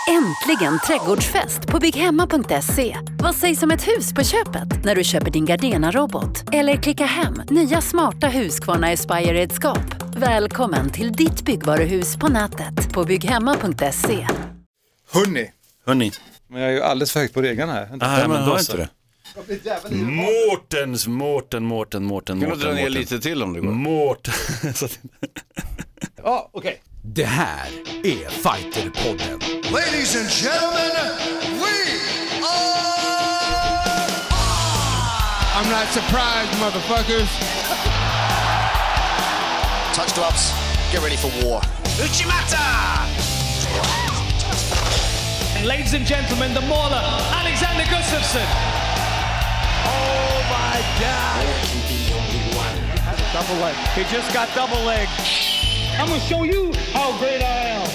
Äntligen trädgårdsfest på bygghemma.se. Vad sägs om ett hus på köpet när du köper din Gardena-robot? Eller klicka hem nya smarta Husqvarna Aspire-redskap. Välkommen till ditt byggvaruhus på nätet på bygghemma.se. Hörni. Men jag är ju alldeles för högt på regeln här. Nej, men hör inte det. Mårten. Kan du dra ner lite till om det går? Mårten. Ja, okej. Det här är Fighterpodden. Ladies and gentlemen, we are... I'm not surprised, motherfuckers. Touch gloves, get ready for war. Uchimata! And ladies and gentlemen, the mauler, Alexander Gustafsson. Oh my God! Double leg. He just got double leg. I'm gonna show you how great I am.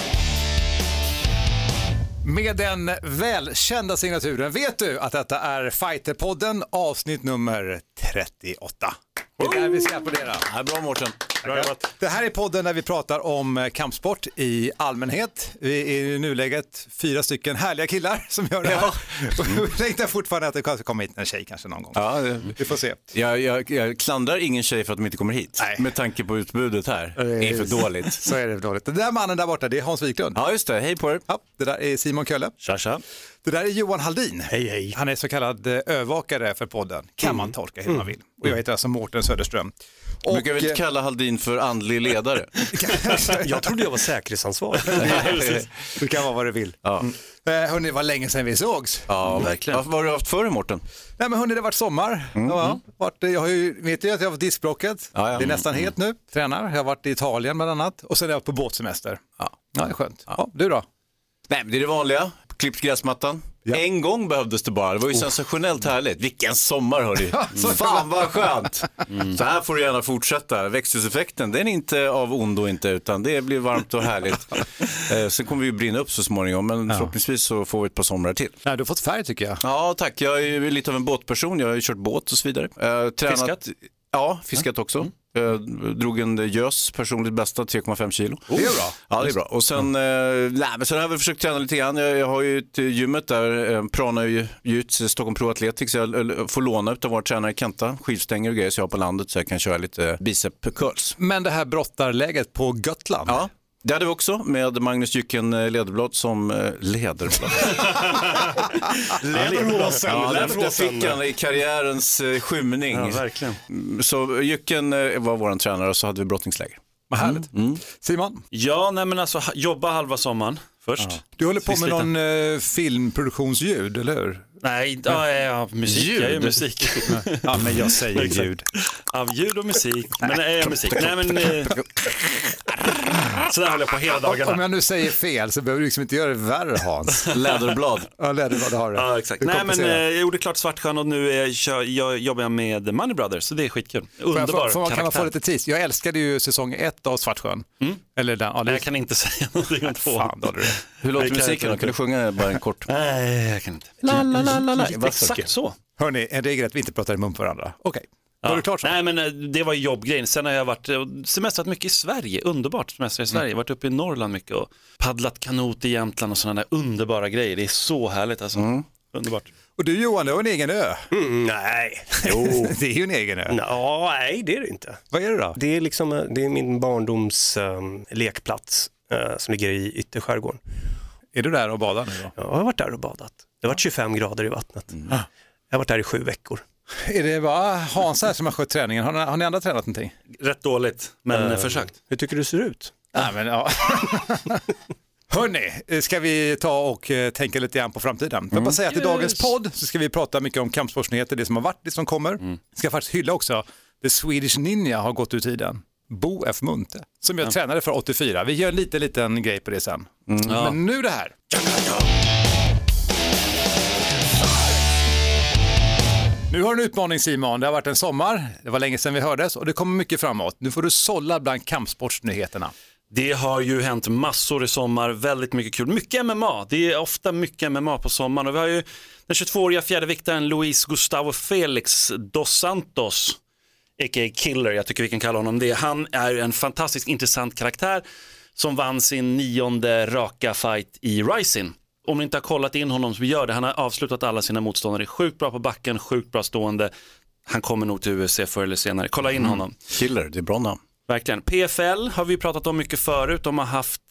Med den välkända signaturen vet du att detta är Fighterpodden avsnitt nummer 38. Det är där vi ska applådera. Ja, bra Mårten. Det här är podden där vi pratar om kampsport i allmänhet. Vi är i nuläget 4 stycken härliga killar som gör det här. Och vi tänkte fortfarande att det kanske kommer hit en tjej kanske någon gång. Ja, vi får se. Jag klandrar ingen tjej för att de inte kommer hit. Nej. Med tanke på utbudet här. Det är för dåligt. Så är det för dåligt. Den där mannen där borta, det är Hans Wiklund. Ja, just det. Hej på er. Ja, det där är Simon Kölle. Tja. Det där är Johan Haldin. Hej. Han är så kallad övervakare för podden. Kan man tolka hur man vill. Och jag heter alltså Mårten Söderström. Och brukar vi inte kalla Haldin för andlig ledare? Jag trodde jag var säkerhetsansvarig. Du kan vara vad du vill. Ja. Hörrni, det var länge sedan vi sågs. Ja, verkligen. Vad har du haft för dig, Mårten? Nej, men hörni, det har varit sommar. Jag har ju, vet ju att jag har varit diskbråcket. Ja. Det är nästan helt nu. Tränar. Jag har varit i Italien bland annat. Och sen är jag på båtsemester. Ja, det är skönt. Ja, du då? Nej, men det är det vanliga. Klippt gräsmattan. Ja. En gång behövdes det bara. Det var ju sensationellt härligt. Vilken sommar, hörni. Fan vad skönt. Så här får du gärna fortsätta. Växthuseffekten, den är inte av ondo inte, utan det blir varmt och härligt. Sen kommer vi ju brinna upp så småningom, men förhoppningsvis så får vi ett par somrar till. Ja, du har fått färg tycker jag. Ja, tack. Jag är ju lite av en båtperson. Jag har ju kört båt och så vidare. Tränat. Fiskat? Ja, fiskat också. Jag drog en gös, personligt bästa, 3,5 kilo. Det är bra. Ja, det är bra. Och sen, men sen har jag försökt träna lite grann. Jag har ju ett gymmet där, Prana ju ut Stockholm Pro Athletics. Jag får låna av våra tränare Kenta, skivstänger och grejer så jag har på landet så jag kan köra lite bicep curls. Men det här brottarläget på Götland? Ja. Det hade vi också med Magnus Jycken Lederblad som Lederblad. Lederblåsen. Ja, där fick han i karriärens skymning. Ja, verkligen. Så Jycken var våran tränare och så hade vi brottningsläger. Vad härligt. Simon? Ja, nej men alltså jobba halva sommaren först. Ja. Du håller på med någon filmproduktionsljud, eller hur? Nej, musik. Ljud. Jag är musik. Ja, men jag säger ljud. Ja, ljud och musik. Men musik. Nej, men så där håller jag på hela dagarna. Om jag nu säger fel så behöver du liksom inte göra det värre, Hans. Läderblad. Ja, läderblad har du. Ja, exakt. Nej, men jag gjorde klart Svartsjön och nu jobbar jag med Money Brothers, så det är skitkul. Underbar karaktär. Kan man få lite tid? Jag älskade ju säsong 1 av Svartsjön. Eller den, Nej, jag kan inte säga någonting om 2. Fan, då du. Hur låter musiken då? Kan du sjunga bara en kort? Nej, jag kan inte. Exakt så. Hörni, en regel är att vi inte pratar i mun på varandra. Okej. Var du klart så? Nej, men det var jobbgrejen. Sen har jag varit semestrat mycket i Sverige. Underbart semester i Sverige. Jag har varit uppe i Norrland mycket och paddlat kanot i Jämtland och sådana där underbara grejer. Det är så härligt alltså. Underbart. Och du Johan, du har en egen ö. Nej. Jo. Det är ju en egen ö. Nej, det är det inte. Vad är det då? Det är min barndoms lekplats som ligger i ytterskärgården. Är du där och badar nu då? Ja, jag har varit där och badat. Det har varit 25 grader i vattnet. Jag har varit där i 7 veckor. Är det bara Hans här som har skött träningen? Har ni andra tränat någonting? Rätt dåligt, men försökt. Hur tycker du ser ut? Nej, men ja. Hörrni, ska vi ta och tänka lite grann på framtiden? Jag bara säga att i dagens podd så ska vi prata mycket om kampsportsnyheter, det som har varit, det som kommer. Ska faktiskt hylla också The Swedish Ninja har gått ur tiden. Bo F. Munthe, som jag tränade för 84. Vi gör en liten grej på det sen. Men nu det här. Nu har du en utmaning Simon, det har varit en sommar, det var länge sedan vi hördes och det kommer mycket framåt. Nu får du sålla bland kampsportsnyheterna. Det har ju hänt massor i sommar, väldigt mycket kul. Mycket MMA, det är ofta mycket MMA på sommaren. Och vi har ju den 22-åriga fjärdeviktaren Luis Gustavo Felix dos Santos, a.k.a. Killer, jag tycker vi kan kalla honom det. Han är en fantastiskt intressant karaktär som vann sin 9:e raka fight i Rising. om ni inte har kollat in honom så gör det. Han har avslutat alla sina motståndare. Sjukt bra på backen, sjukt bra stående. Han kommer nog till UFC förr eller senare. Kolla in honom. Killer, det är bra namn. Verkligen. PFL har vi pratat om mycket förut. De har haft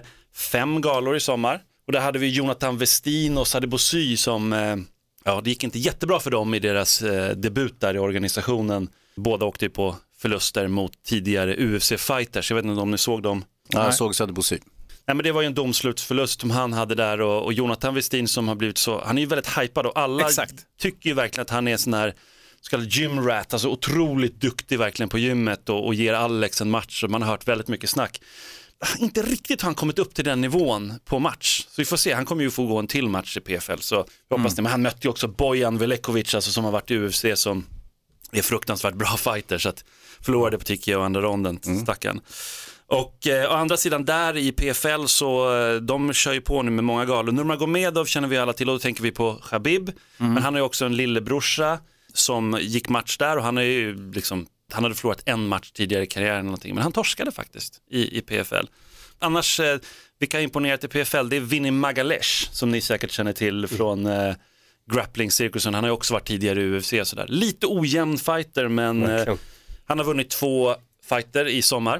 5 galor i sommar. Och där hade vi Jonathan Westin och Sadibou Sy som, det gick inte jättebra för dem i deras debut där i organisationen. Båda åkte på förluster mot tidigare UFC-fighters. Jag vet inte om ni såg dem. Ja, jag såg Sadibou Sy. Nej, men det var ju en domslutsförlust som han hade där och Jonathan Westin som har blivit så, han är ju väldigt hypad och alla tycker ju verkligen att han är sån här så kallad gym rat, alltså otroligt duktig verkligen på gymmet och ger Alex en match och man har hört väldigt mycket snack. Inte riktigt har han kommit upp till den nivån på match. Så vi får se, han kommer ju få gå en till match i PFL så jag hoppas det. Men han mötte ju också Bojan Velekovic alltså, som har varit i UFC som är fruktansvärt bra fighter så att förlorade på tycker jag och andra ronden stackaren. Och å andra sidan där i PFL så de kör ju på nu med många galor. Nurmagomedov känner vi alla till och då tänker vi på Khabib. Men han har ju också en lillebrorsa som gick match där och han är ju liksom, han hade förlorat en match tidigare i karriären eller någonting, men han torskade faktiskt i PFL. Annars, vilka har imponerat i PFL, det är Vinny Magalesh som ni säkert känner till från grappling-cirkusen. Han har ju också varit tidigare i UFC och sådär. Lite ojämn fighter, men han har vunnit 2 fighter i sommar.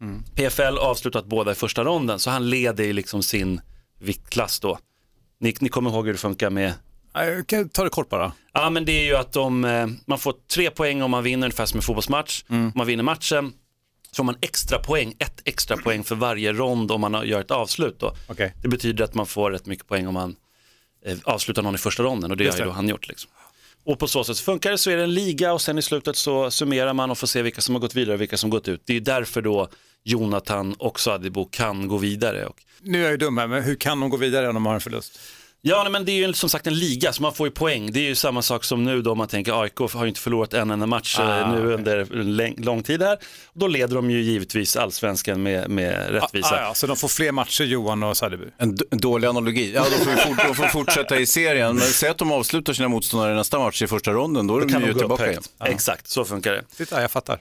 PFL avslutat båda i första ronden, så han leder i liksom sin viktklass då. Ni kommer ihåg hur det funkar med... Jag kan ta det kort bara. Ja, men det är ju att man får 3 poäng om man vinner, ungefär som en fotbollsmatch. Om man vinner matchen så får man ett extra poäng för varje rond om man gör ett avslut då. Okay. Det betyder att man får rätt mycket poäng om man avslutar någon i första ronden och det har ju då han gjort liksom. Och på så sätt funkar det, så är det en liga och sen i slutet så summerar man och får se vilka som har gått vidare och vilka som gått ut. Det är ju därför då Jonathan och Sadibou kan gå vidare. Och... Nu är jag ju dum här, men hur kan de gå vidare om de har en förlust? Ja, men det är ju som sagt en liga så man får ju poäng. Det är ju samma sak som nu då man tänker AIK har ju inte förlorat en enda match nu under lång tid här. Och då leder de ju givetvis allsvenskan med rättvisa. Så de får fler matcher, Johan och Sadibou. En dålig analogi. Ja, de får fortsätta i serien. Men säg att de avslutar sina motståndare i nästa match i första ronden, då är de ju tillbaka igen. Exakt, så funkar det. Titta, jag fattar.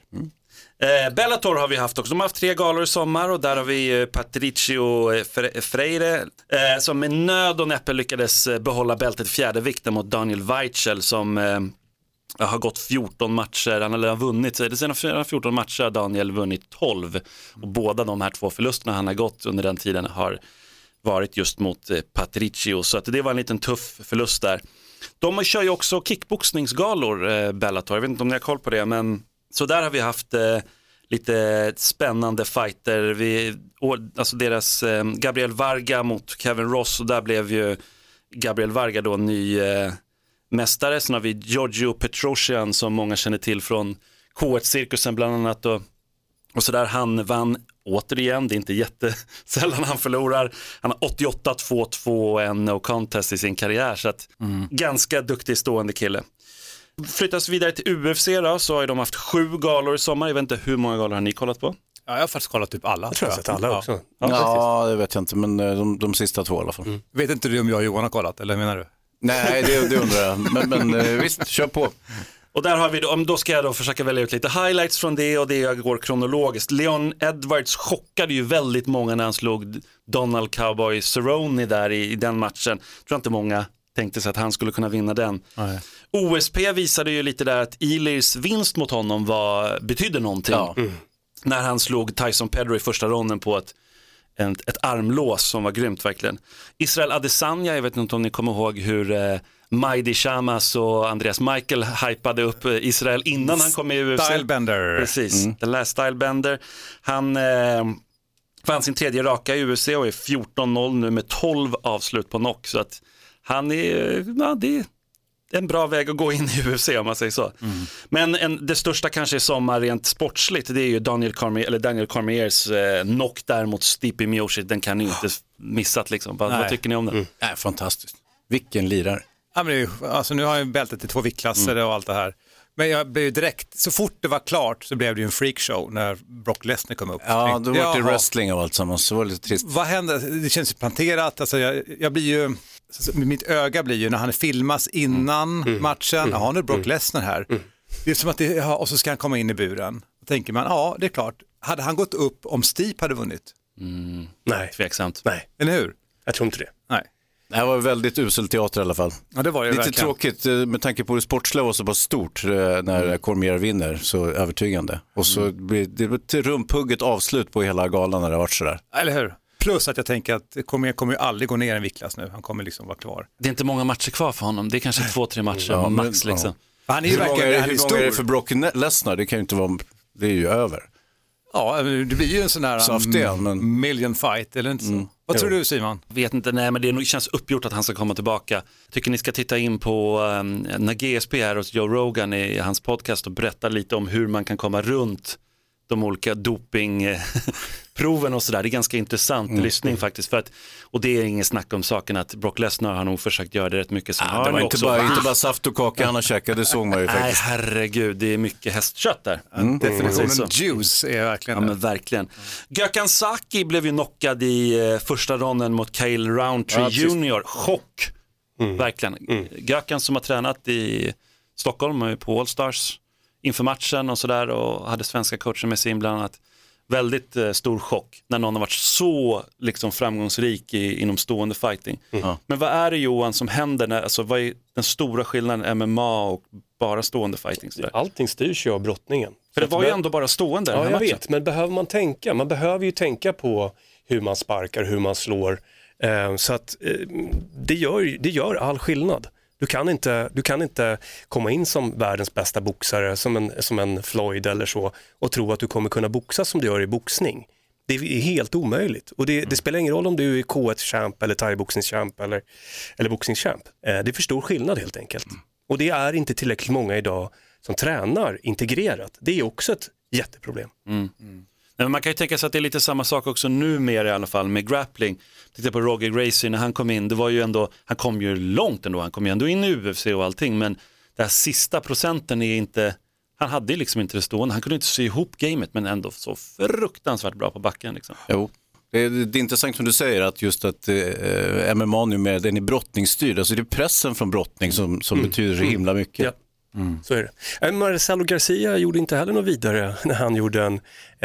Bellator har vi haft också. De har haft 3 galor i sommar och där har vi Patricio Freire som med nöd och näppe lyckades behålla bältet 4:e vikten mot Daniel Weichel som har gått 14 matcher. Han har vunnit, det senaste 14 matcher har Daniel vunnit 12 och båda de här 2 förlusterna han har gått under den tiden har varit just mot Patricio, så att det var en liten tuff förlust där. De kör ju också kickboxningsgalor, Bellator. Jag vet inte om ni har koll på det, men så där har vi haft lite spännande fighter. Alltså deras Gabriel Varga mot Kevin Ross, och där blev ju Gabriel Varga då ny mästare. Sen har vi Giorgio Petrosyan som många känner till från K1-cirkusen bland annat. Och så där han vann återigen, det är inte jättesällan han förlorar. Han har 88-2-2 och en no contest i sin karriär, så att ganska duktig stående kille. Flyttas vidare till UFC då, så har de haft 7 galor i sommar. Jag vet inte hur många galor har ni kollat på? Ja, jag har faktiskt kollat typ alla. Jag tror jag har sett alla också. Ja, det vet jag inte, men de sista 2 i alla fall. Vet inte du om jag och Johan har kollat, eller menar du? Nej, det undrar jag. Men visst, kör på. Och där har vi då ska jag då försöka välja ut lite highlights från det, och det går kronologiskt. Leon Edwards chockade ju väldigt många när han slog Donald Cowboy Cerrone där i den matchen. Jag tror inte många tänkte sig att han skulle kunna vinna den. Nej. OSP visade ju lite där att Elirs vinst mot honom betydde någonting. Ja. När han slog Tyson Pedro i första ronden på ett armlås som var grymt verkligen. Israel Adesanya, jag vet inte om ni kommer ihåg hur Maidi Shamas och Andreas Michael hypade upp Israel innan han kom i UFC. Stylebender. Precis, The Last Stylebender. Han vann sin 3:e raka i UFC och är 14-0 nu med 12 avslut på knock, så att han är, det är en bra väg att gå in i UFC om man säger så. Men det största kanske i sommar rent sportsligt, det är ju Daniel Cormiers knock där mot Stipe Miocic. Den kan ni inte missat liksom. Vad tycker ni om den? Fantastiskt. Vilken lirare. Ja, men alltså, nu har jag bältet i 2 viktklasser och allt det här. Men jag blev ju direkt, så fort det var klart så blev det ju en freakshow när Brock Lesnar kom upp. Ja, då var det wrestling av allt sammans, så var det lite trist. Vad hände? Det känns ju planterat, alltså jag blir ju, mitt öga blir ju när han filmas innan matchen, nu är Brock Lesnar här. Det är som att och så ska han komma in i buren. Då tänker man, det är klart. Hade han gått upp om Stipe hade vunnit? Nej. Tveksamt. Nej. Eller hur? Jag tror inte det. Nej. Det här var väldigt usel teater i alla fall. Ja, det var det lite verkligen. Tråkigt med tanke på hur sportsliga var så bara stort när Cormier vinner, så övertygande. Och så blir det ett rumpugget avslut på hela galan när det har varit sådär. Eller hur? Plus att jag tänker att Cormier kommer ju aldrig gå ner en viktklass nu. Han kommer liksom vara kvar. Det är inte många matcher kvar för honom. Det är kanske 2-3 matcher max liksom. Han är ju verkligen hur många är det för Brock Lesnar? Det kan ju inte vara, det är ju över. Ja, det blir ju en sån här million fight, eller inte så? Vad tror du, Simon? Vet inte, nej, men det känns uppgjort att han ska komma tillbaka. Jag tycker ni ska titta in på när GSP är hos Joe Rogan i hans podcast och berätta lite om hur man kan komma runt de olika dopingproven och sådär. Det är ganska intressant lyssning faktiskt. För att, och det är ingen snack om saken att Brock Lesnar har nog försökt göra det rätt mycket. Som det var inte bara saft och kaka han har käkat, det såg man ju faktiskt. Nej, herregud, det är mycket hästkött där. Definitionen juice är verkligen men verkligen. Gökhan Saki blev ju knockad i första ronden mot Kyle Roundtree Jr. Chock. Verkligen. Gökhan som har tränat i Stockholm på All Stars inför matchen och sådär och hade svenska coacher med sig in bland annat. Väldigt stor chock när någon har varit så liksom framgångsrik inom stående fighting. Men vad är det, Johan, som händer alltså, vad är den stora skillnaden MMA och bara stående fighting? Sådär? Allting styrs ju av brottningen. För det var ju ändå bara stående. Ja, jag vet, men behöver man tänka? Man behöver ju tänka på hur man sparkar, hur man slår. Så att det gör all skillnad. Du kan inte komma in som världens bästa boxare, som en Floyd eller så, och tro att du kommer kunna boxa som du gör i boxning. Det är helt omöjligt. Och det spelar ingen roll om du är K1-champ eller thai-boxningschamp eller boxningschamp. Det är för stor skillnad helt enkelt. Och det är inte tillräckligt många idag som tränar integrerat. Det är också ett jätteproblem. Men man kan ju tänka sig att det är lite samma sak också numera i alla fall med grappling. Titta på Roger Gracie när han kom in, det var ju ändå, han kom ju långt ändå, han kom ju ändå in i UFC och allting, men den här sista procenten är inte, han hade ju liksom inte det stående, han kunde inte sy ihop gamet men ändå så fruktansvärt bra på backen liksom. Jo. Det är intressant som du säger att just att MMA numera, den är brottningsstyrd, alltså det är pressen från brottning som betyder så himla mycket. Ja. Så är det. Marcelo Garcia gjorde inte heller något vidare när han gjorde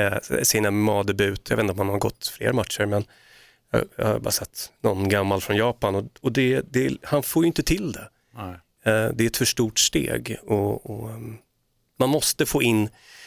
sin MMA-debut. Jag vet inte om han har gått fler matcher, men jag har bara sett någon gammal från Japan och han får ju inte till det. Nej. Det är ett för stort steg och man måste få in,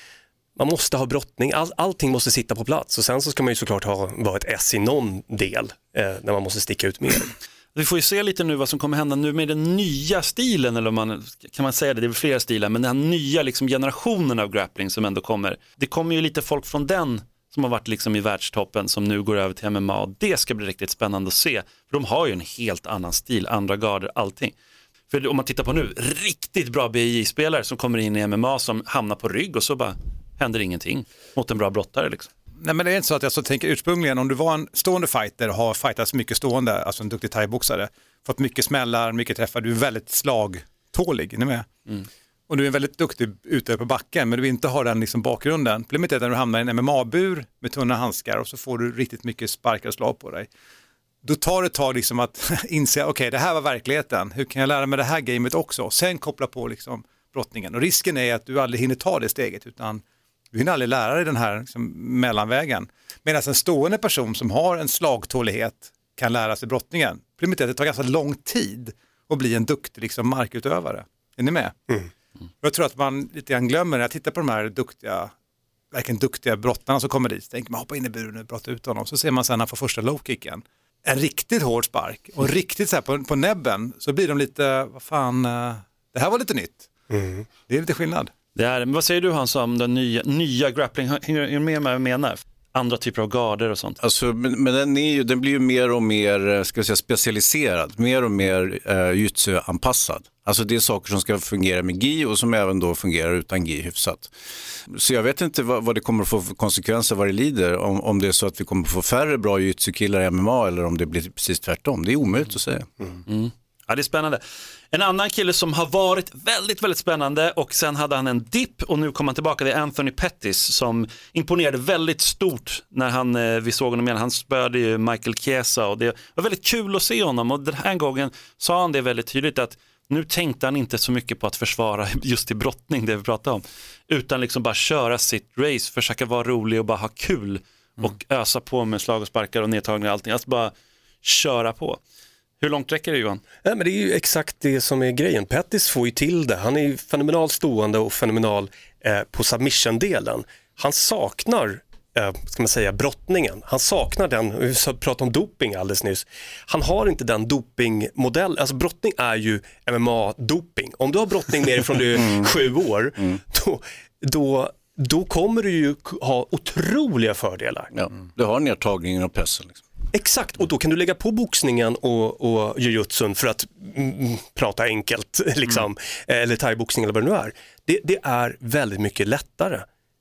man måste ha brottning, allting måste sitta på plats och sen så ska man ju såklart vara ett S i någon del när man måste sticka ut mer. Vi får ju se lite nu vad som kommer hända nu med den nya stilen, eller kan man säga det är väl flera stilar, men den här nya liksom generationen av grappling som ändå kommer. Det kommer ju lite folk från den som har varit liksom i världstoppen som nu går över till MMA, och det ska bli riktigt spännande att se. För de har ju en helt annan stil, andra garder, allting. För om man tittar på nu, riktigt bra BJJ-spelare som kommer in i MMA som hamnar på rygg och så bara händer ingenting mot en bra brottare liksom. Nej, men det är inte så att jag så tänker ursprungligen, om du var en stående fighter och har fightats mycket stående, alltså en duktig thaiboxare, fått mycket smällar, mycket träffar, du är väldigt slagtålig, är ni med? Och du är väldigt duktig ute på backen, men du inte har den liksom bakgrunden. Problemet är att när du hamnar i en MMA-bur med tunna handskar och så får du riktigt mycket sparkar och slag på dig. Då tar det ett tag liksom att inse, okej, det här var verkligheten. Hur kan jag lära mig det här gamet också? Sen koppla på liksom brottningen. Och risken är att du aldrig hinner ta det steget, utan du hinner aldrig lära dig den här liksom mellanvägen. Medan en stående person som har en slagtålighet kan lära sig brottningen. Problemet är att det tar ganska lång tid att bli en duktig liksom markutövare. Är ni med? Jag tror att man lite grann glömmer när jag tittar på de här verkligen duktiga brottarna som kommer dit. Så tänker man, hoppa in i buren och brotta ut honom. Så ser man sen när han får första low-kicken en riktigt hård spark och riktigt så här på näbben, så blir de lite, vad fan, det här var lite nytt. Det är lite skillnad. Men vad säger du, Hans, om den nya grappling? Hänger du med vad jag menar? Andra typer av garder och sånt. Alltså, men den blir ju mer och mer, ska jag säga, specialiserad. Mer och mer jiu-jitsu-anpassad. Alltså det är saker som ska fungera med gi och som även då fungerar utan gi hyfsat. Så jag vet inte vad det kommer att få för konsekvenser vad det lider. Om det är så att vi kommer att få färre bra jiu-jitsu-killar i MMA eller om det blir precis tvärtom. Det är omöjligt att säga. Ja, det är spännande. En annan kille som har varit väldigt, väldigt spännande och sen hade han en dipp och nu kommer han tillbaka, det är Anthony Pettis som imponerade väldigt stort när vi såg honom igen. Han spöade ju Michael Chiesa och det var väldigt kul att se honom, och den här gången sa han det väldigt tydligt att nu tänkte han inte så mycket på att försvara just i brottning, det vi pratade om, utan liksom bara köra sitt race, försöka vara rolig och bara ha kul och ösa på med slag och sparkar och nedtagningar och allting, alltså bara köra på. Hur långt räcker det, Johan? Nej, men det är ju exakt det som är grejen. Pettis får ju till det. Han är ju fenomenalt stående och fenomenal på submission-delen. Han saknar ska man säga, brottningen. Han saknar den, vi pratade om doping alldeles nyss. Han har inte den dopingmodell. Alltså brottning är ju MMA-doping. Om du har brottning med dig från du är 7 år, då kommer du ju ha otroliga fördelar. Ja, du har nedtagningen av pressen. Liksom. Exakt, och då kan du lägga på boxningen och jujutsun för att prata enkelt, liksom, eller thaiboxning eller vad det nu är. Det är väldigt mycket lättare.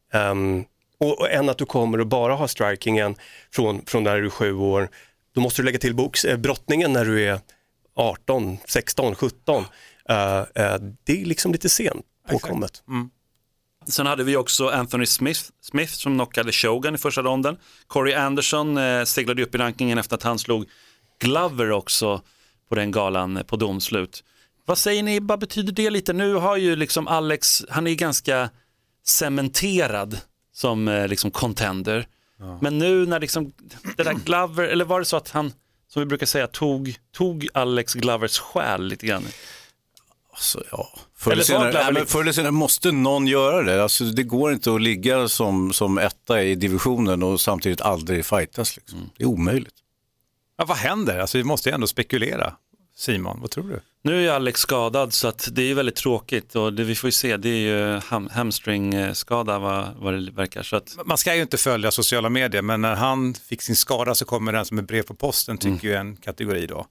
Och än att du kommer och bara har strikingen från när du är 7 år. Då måste du lägga till brottningen när du är 18, 16, 17. Det är liksom lite sent påkommet. Sen hade vi också Anthony Smith som knockade Shogun i första ronden. Corey Anderson seglade upp i rankingen efter att han slog Glover också på den galan på domslut. Vad säger ni, vad betyder det lite? Nu har ju liksom Alex, han är ganska cementerad som liksom contender. Ja. Men nu när liksom det där Glover, eller var det så att han, som vi brukar säga, tog Alex Glovers själ lite grann? Alltså, ja. Förr eller senare måste någon göra det. Alltså, det går inte att ligga som etta i divisionen och samtidigt aldrig fightas. Liksom. Det är omöjligt. Ja, vad händer? Alltså, vi måste ju ändå spekulera. Simon, vad tror du? Nu är Alex skadad så att det är väldigt tråkigt och det vi får ju se, det är ju hamstringskada vad det verkar. Så att... Man ska ju inte följa sociala medier, men när han fick sin skada så kommer den som är brev på posten, tycker ju en kategori då.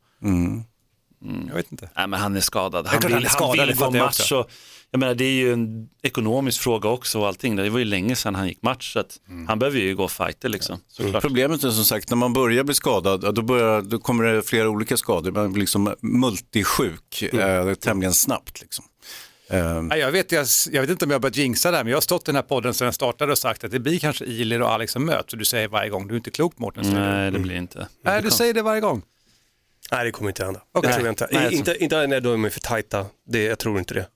Jag vet inte. Nej, men han är skadad. Han vill gå match och, jag menar, det är ju en ekonomisk fråga också och allting. Det var ju länge sedan han gick match så att han behöver ju gå fighter liksom. Problemet är som sagt, när man börjar bli skadad då kommer det flera olika skador. Man blir liksom multisjuk tämligen snabbt liksom. Jag vet inte om jag börjat jinxa där, men jag har stått i den här podden sedan jag startade och sagt att det blir kanske Ilir och Alex som möts. Så du säger varje gång, du är inte klok, Mårten. Nej, det blir inte. Nej, du säger det varje gång. Nej, det kommer inte hända. Okay. Det tror jag inte. Nej, inte när de är för tajta. Jag tror inte det.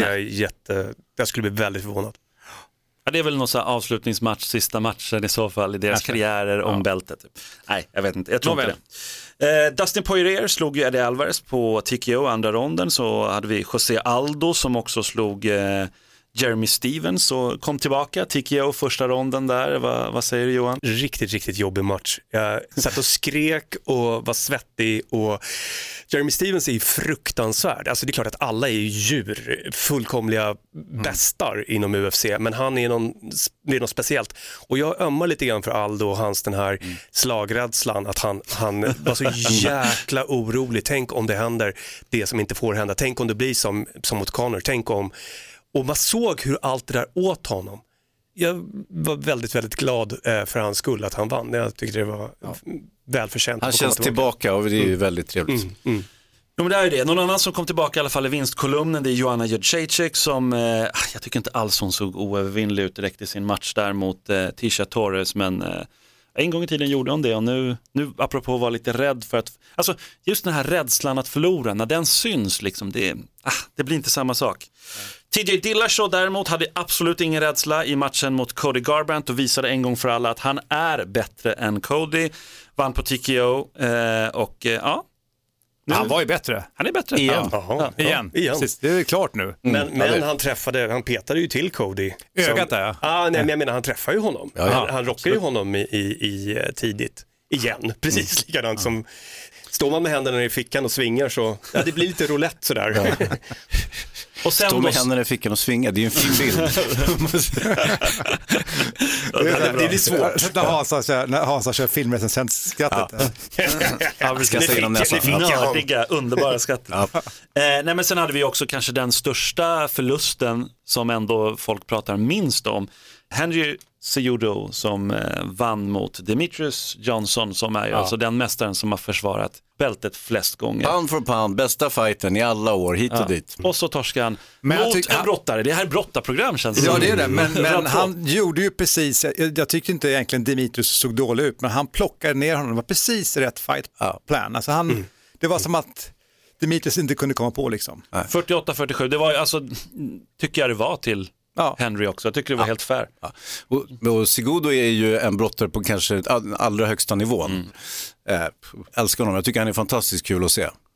Jag skulle bli väldigt förvånad. Ja, det är väl någon så här avslutningsmatch, sista matchen i så fall i deras karriärer om bältet. Typ. Nej, jag vet inte. Jag tror inte det. Dustin Poirier slog ju Eddie Alvarez på TKO andra ronden. Så hade vi José Aldo som också slog Jeremy Stevens och kom tillbaka. TKO första ronden där. Vad säger du, Johan? Riktigt, riktigt jobbig match. Jag satt och skrek och var svettig och Jeremy Stevens är fruktansvärd. Alltså det är klart att alla är djur, fullkomliga bästar inom UFC, men han är något speciellt. Och jag ömmar lite grann för Aldo och hans den här slagrädslan, att han var så jäkla orolig. Tänk om det händer det som inte får hända. Tänk om det blir som mot Conor. Tänk om... Och man såg hur allt det där åt honom. Jag var väldigt, väldigt glad för hans skull att han vann. Jag tyckte det var välförtjänt. Han känns tillbaka och det är ju väldigt trevligt. Jo, men det är det. Någon annan som kom tillbaka i alla fall i vinstkolumnen, det är Joanna Jędrzejczyk som, jag tycker inte alls hon såg oövervinnlig ut direkt i sin match där mot Tisha Torres, men en gång i tiden gjorde hon det och nu apropå att vara lite rädd för att, alltså just den här rädslan att förlora, när den syns liksom, det blir inte samma sak. TJ Dillashaw däremot hade absolut ingen rädsla i matchen mot Cody Garbrandt och visade en gång för alla att han är bättre än Cody. Vann på TKO och ja. Han var ju bättre. Han är bättre. Igen. Igen. Precis, det är klart nu. Men han petade ju till Cody. Ögat där. Nej, men jag menar han träffar ju honom. Han rockar ju honom i tidigt. Igen, precis likadant som står man med händerna i fickan och svingar så det blir lite roulette sådär. Och sen stå med händerna i fickan och svinga, det är ju en fin bild. Det blir svårt. När Hansa kör filmrecensentskrattet. Ja, vi ska säga nördiga, underbara skrattet. Nej, men sen hade vi också kanske den största förlusten som ändå folk pratar minst om. Henry Cejudo som vann mot Demetrius Johnson som är alltså den mästaren som har försvarat bältet flest gånger. Pound for pound, bästa fighten i alla år, hit och dit. Och så torskar han mot en brottare. Det här är brottaprogram känns det. Ja, det är det. Men han gjorde ju precis, jag tycker inte egentligen Demetrius såg dålig ut, men han plockade ner honom. Det var precis rätt fightplan. Alltså det var som att Demetrius inte kunde komma på liksom. 48-47, det var alltså, tycker jag det var till Henry också. Jag tycker det var helt fair. Och Cejudo är ju en brottare på kanske allra högsta nivån. Älskar honom. Jag tycker han är fantastiskt kul att se.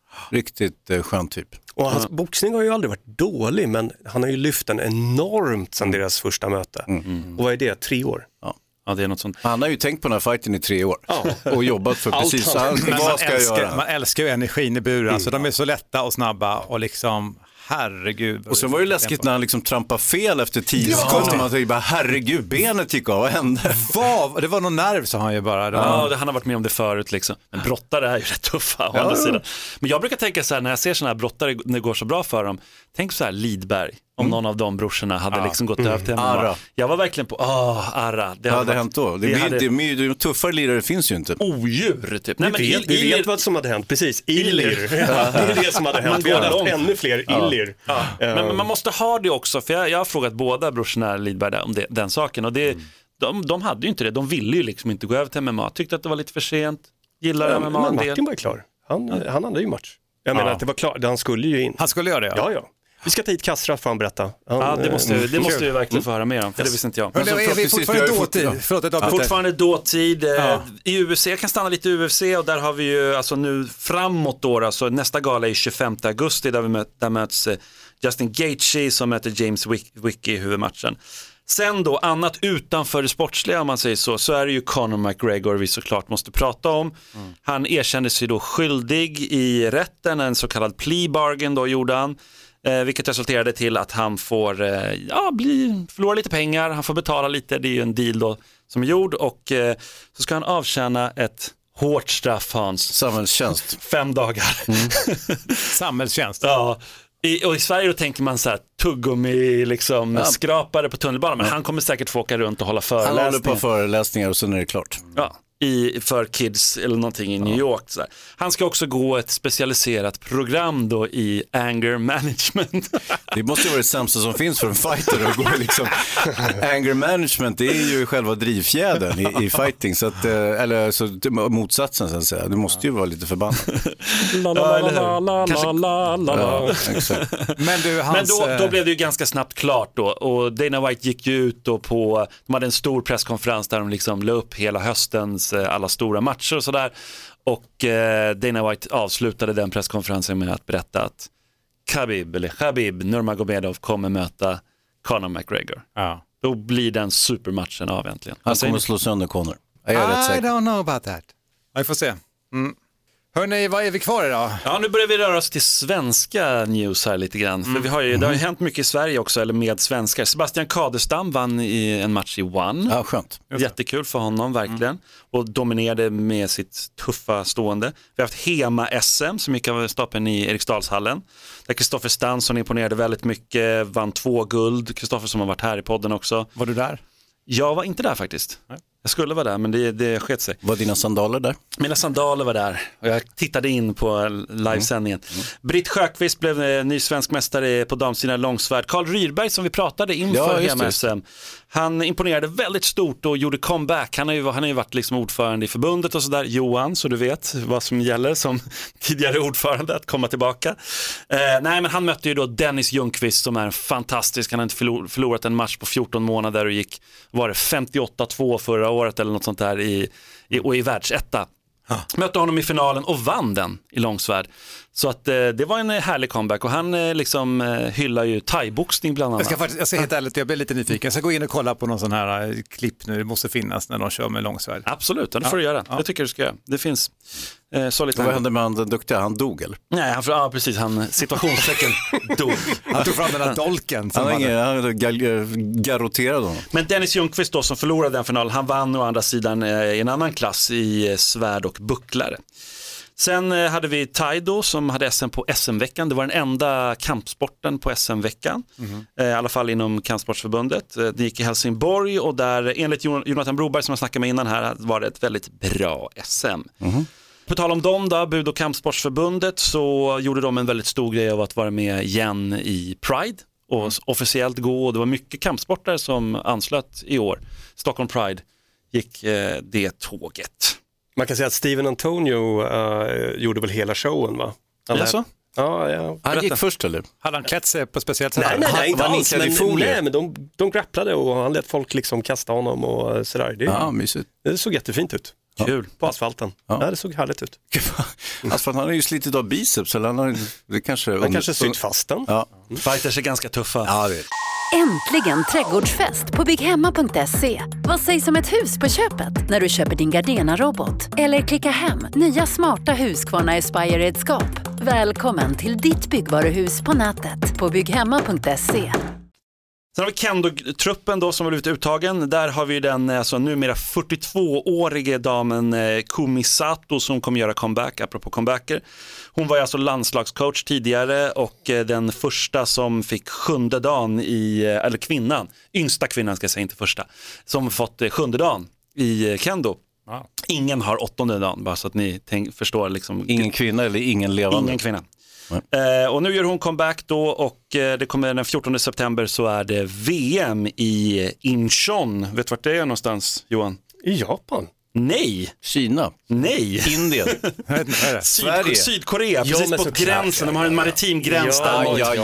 Riktigt skön typ. Och hans boxning har ju aldrig varit dålig, men han har ju lyft den enormt sedan deras första möte. Och vad är det? 3 år? Ja, det är något sånt. Han har ju tänkt på den här fighten i 3 år och jobbat för precis vad ska jag göra. Man älskar ju energin i buren, alltså de är så lätta och snabba och liksom, herregud. Och så var det läskigt när han liksom trampade fel efter 10 sekunder. Man tänkte bara, herregud, benet gick av, vad hände? Det var någon nerv, sa han ju bara. Ja, han har varit med om det förut liksom. Men brottare är ju rätt tuffa å andra sidan. Men jag brukar tänka så här, när jag ser såna här brottare när det går så bra för dem, tänk så här Lidberg, om någon av de brorsorna hade liksom gått över till MMA. Jag var verkligen på, Arra. Det hade hänt då. Det tuffare lirare finns ju inte. Odjur, typ. Nej, Vi vet vad som hade hänt, precis. Ilir. Det är det som hade hänt. Vi hade haft ännu fler Ilir. Men man måste ha det också, för jag har frågat båda brorsorna Lidberg om den saken. Och de hade ju inte det. De ville ju liksom inte gå över till MMA. Tyckte att det var lite för sent. Gillar MMA en del. Martin var ju klar. Han hade ju match. Jag menar att det var klart. Han skulle ju in. Han skulle göra det, Ja. Vi ska ta hit Kassra, får han berätta. Det måste vi verkligen få höra mer om, för det visste inte jag. Men är vi fortfarande dåtid? I UFC, jag kan stanna lite i UFC, och där har vi ju alltså nu framåt då, alltså nästa gala är 25 augusti där möts Justin Gaethje som möter James Wicke i huvudmatchen. Sen då, annat utanför det sportsliga, om man säger så är det ju Conor McGregor vi såklart måste prata om. Han erkände sig då skyldig i rätten, en så kallad plea bargain då gjorde han. Vilket resulterade till att han får förlora lite pengar, han får betala lite, det är ju en deal då som är gjord, och så ska han avtjäna ett hårt straff, Hans. Samhällstjänst. 5 dagar. Samhällstjänst. Ja. Och i Sverige då tänker man så här, tuggummi liksom skrapare på tunnelbanan, men han kommer säkert få åka runt och hålla föreläsningar. Han håller på föreläsningar och sen är det klart. Ja. För kids eller någonting i New York. Så här. Han ska också gå ett specialiserat program då i anger management. Det måste ju vara det sämsta som finns för en fighter att gå liksom. Anger management, det är ju själva drivfjädern i fighting, så att, eller så motsatsen så att säga. Det måste ju vara lite förbannat. Men då blev det ju ganska snabbt klart då, och Dana White gick ju ut då de hade en stor presskonferens där de liksom la upp hela höstens alla stora matcher och sådär, och Dana White avslutade den presskonferensen med att berätta att Khabib Nurmagomedov kommer möta Conor McGregor. Då blir den supermatchen av egentligen. Han kommer att slå sönder Conor. Jag är rätt säker. I don't know about that. Vi får se. Hörrni, vad är vi kvar idag? Ja, nu börjar vi röra oss till svenska news här lite grann. För det har ju hänt mycket i Sverige också, eller med svenskar. Sebastian Kadestam vann i en match i One. Ja, skönt. Jättekul för honom, verkligen. Och dominerade med sitt tuffa stående. Vi har haft Hema-SM som gick av stapeln i Eriksdalshallen. Där Kristoffer Stansson imponerade väldigt mycket, vann 2 guld. Kristoffer som har varit här i podden också. Var du där? Jag var inte där faktiskt. Nej. Jag skulle vara där, men det sket sig. Var dina sandaler där? Mina sandaler var där, och jag tittade in på livesändningen. Britt Sjöqvist blev ny svensk mästare på damsidan långsvärd. Carl Rydberg som vi pratade inför Hema-SM. Han imponerade väldigt stort och gjorde comeback. Han har ju varit liksom ordförande i förbundet och sådär. Johan, så du vet vad som gäller som tidigare ordförande, att komma tillbaka. Nej, men han mötte ju då Dennis Ljungqvist som är en fantastisk. Han har inte förlorat en match på 14 månader och gick, var det 58-2 förra året eller något sånt där i världsetta. Mötte honom i finalen och vann den i långsvärd. Så att det var en härlig comeback, och han hyllar ju thaiboxning bland annat. Jag ska helt ärligt, jag blir lite nyfiken. Jag ska gå in och kolla på någon sån här klipp nu. Det måste finnas när de kör med långsvärd. Absolut, det får du göra. Det tycker jag du ska göra. Det finns vad hände med den duktiga? Han dog eller? Nej, precis. Han situationstecken dog. Han tog fram den här dolken. Han garroterade honom. Men Dennis Ljungqvist då, som förlorade den finalen, han vann å andra sidan i en annan klass i svärd och bucklare. Sen hade vi Taido som hade SM på SM-veckan. Det var den enda kampsporten på SM-veckan. I alla fall inom Kampsportsförbundet. Det gick i Helsingborg, och där enligt Jonathan Broberg som jag snackade med innan här var det ett väldigt bra SM. På tal om dem då, Bud- och Kampsportsförbundet, så gjorde de en väldigt stor grej av att vara med igen i Pride och officiellt gå. Och det var mycket kampsportare som anslöt i år. Stockholm Pride gick det tåget. Man kan säga att Steven Antonio gjorde väl hela showen, va? Alltså? Ja. Han gick först eller? Hade han klätt sig på speciellt sätt? Nej, inte alls. Nej, men de grapplade och han lät folk liksom kasta honom och sådär. Mysigt. Det såg jättefint ut. Kul. På asfalten. Ja, det såg härligt ut. Alltså, han har ju slitit av biceps, eller han kanske sytt fast den. Ja. Fighters är ganska tuffa. Ja, det är. Äntligen trädgårdsfest på bygghemma.se. Vad sägs om ett hus på köpet när du köper din Gardena-robot? Eller klicka hem nya smarta Husqvarna Aspire-redskap. Välkommen till ditt byggvaruhus på nätet på bygghemma.se. Sen har vi Kendo-truppen då som har blivit uttagen. Där har vi den alltså, numera 42-årige damen Kumi Sato som kommer göra comeback, apropå comebacker. Hon var alltså landslagscoach tidigare och den första som fick 7:e dagen eller kvinnan, yngsta kvinnan ska jag säga, inte första, som fått 7:e dagen i Kendo. Wow. Ingen har 8:e dagen, bara så att ni förstår. Liksom, ingen kvinna eller ingen levande? Ingen kvinna. Och nu gör hon comeback då och det kommer den 14 september så är det VM i Incheon. Vet du vart det är någonstans, Johan? I Japan? Nej. Kina? Nej. Indien? Sverige? Sydkorea, precis på gränsen. De har en maritim gräns där.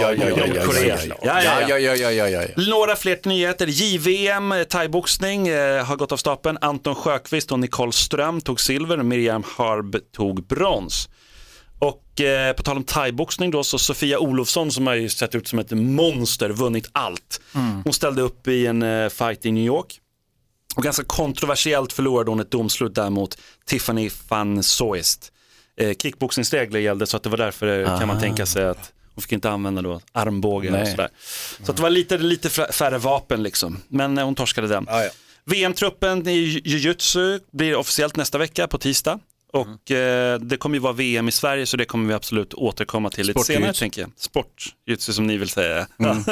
Ja. Några fler nyheter. JVM, thaiboxning har gått av stapeln. Anton Sjöqvist och Nicole Ström tog silver och Miriam Harb tog brons. Och på tal om thaiboxning då, så Sofia Olofsson som har ju sett ut som ett monster, vunnit allt. Hon ställde upp i en fight i New York. Och ganska kontroversiellt förlorade hon ett domslut där mot Tiffany van Soest. Kickboxningsregler gällde så att det var därför kan man tänka sig att hon fick inte använda då armbågar och sådär. Så att det var lite färre vapen liksom. Men hon torskade den. VM-truppen i jiu-jitsu blir officiellt nästa vecka på tisdag. Och det kommer ju vara VM i Sverige så det kommer vi absolut återkomma till lite senare tänker jag. Sportjutsu som ni vill säga.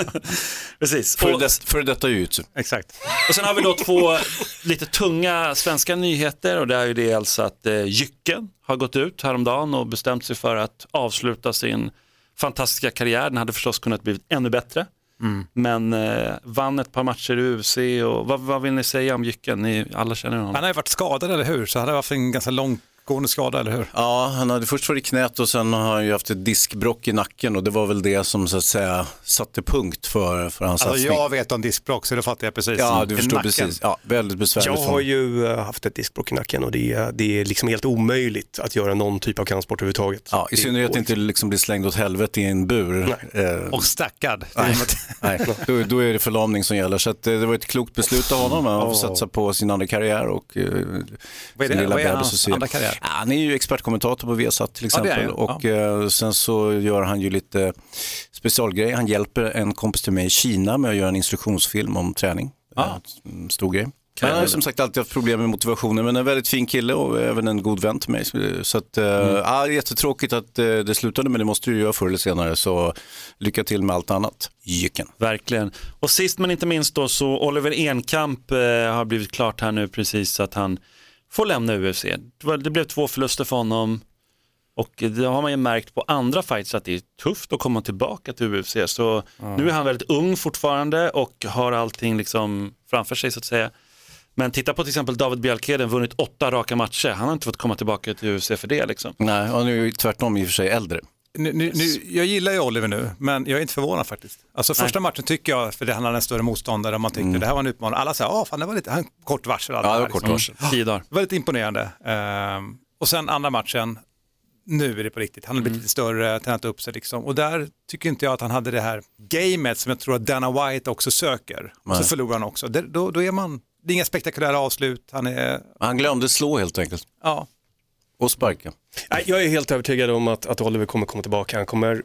Precis. För detta jutsu. Exakt. Och sen har vi då 2 lite tunga svenska nyheter och det är ju det alltså att Jycken har gått ut häromdagen och bestämt sig för att avsluta sin fantastiska karriär. Den hade förstås kunnat bli ännu bättre. Men vann ett par matcher i UFC och vad vill ni säga om Jycken? Ni alla känner honom. Han har ju varit skadad, eller hur? Så han har haft en ganska långtgående skada, eller hur? Ja, han hade först varit i knät och sen har han ju haft ett diskbrock i nacken och det var väl det som så att säga satte punkt för hans satsning. Jag vet om diskbrock så det fattar jag precis. Ja, du förstår precis. Ja, väldigt besvärligt. Jag har ju haft ett diskbrock i nacken och det är liksom helt omöjligt att göra någon typ av kampsport överhuvudtaget. Ja, i synnerhet att inte liksom bli slängd åt helvete i en bur. Och stackad. Nej. Då är det förlamning som gäller. Så att det var ett klokt beslut av honom att satsa på sin andra karriär. Och, vad är hans andra karriär? Ja, han är ju expertkommentator på Viasat till exempel. Och sen så gör han ju lite specialgrej. Han hjälper en kompis till mig i Kina med att göra en instruktionsfilm om träning. Stor grej. Han har som sagt alltid haft problem med motivationen, men en väldigt fin kille och även en god vän till mig. Så att, jättetråkigt att det slutade, men det måste du göra förr eller senare, så lycka till med allt annat. Jycken. Verkligen. Och sist men inte minst då så Oliver Enkamp har blivit klart här nu precis att han får lämna UFC. Det blev 2 förluster för honom och det har man ju märkt på andra fights att det är tufft att komma tillbaka till UFC. Så nu är han väldigt ung fortfarande och har allting liksom framför sig så att säga. Men titta på till exempel David Bjelkeden, vunnit 8 raka matcher. Han har inte fått komma tillbaka till UFC för det liksom. Nej, och nu är tvärtom i och för sig äldre. Jag gillar ju Oliver nu, men jag är inte förvånad faktiskt. Alltså första matchen tycker jag, för det han hade en större motståndare, man tyckte det här var en utmaning. Alla sa, fan det var lite kort varsel. Ja, det var kort varsel. 10 dagar. Väldigt imponerande. Och sen andra matchen, nu är det på riktigt. Han har blivit lite större, tränat upp sig liksom. Och där tycker inte jag att han hade det här gamet som jag tror att Dana White också söker. Och så förlorar han också. Då är man, det är inga spektakulära avslut. Han glömde slå helt enkelt. Ja. Och sparka. Jag är helt övertygad om att Oliver kommer komma tillbaka. Han kommer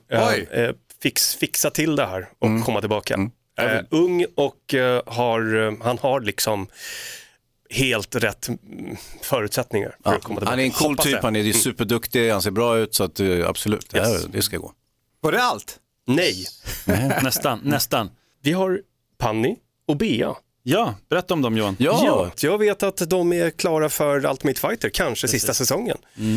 fixa till det här och komma tillbaka. Ung och han har liksom helt rätt förutsättningar för att komma tillbaka. Han är en cool typ, han är superduktig, han ser bra ut så att absolut, det ska gå. Var det allt? Nej. Nästan. Vi har Panni och Bea. Ja, berätta om dem Johan. Ja, jag vet att de är klara för Ultimate Fighter, kanske sista säsongen.